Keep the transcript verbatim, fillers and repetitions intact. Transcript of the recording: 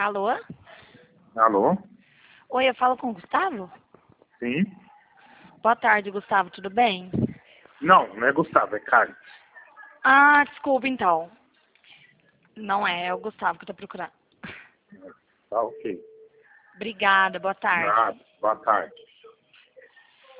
Alô? Alô? Oi, eu falo com o Gustavo? Sim? Boa tarde, Gustavo, tudo bem? Não, não é Gustavo, é Carlos. Ah, desculpa então. Não é, é o Gustavo que eu tô procurando. Tá ok. Obrigada, boa tarde. Nada, boa tarde.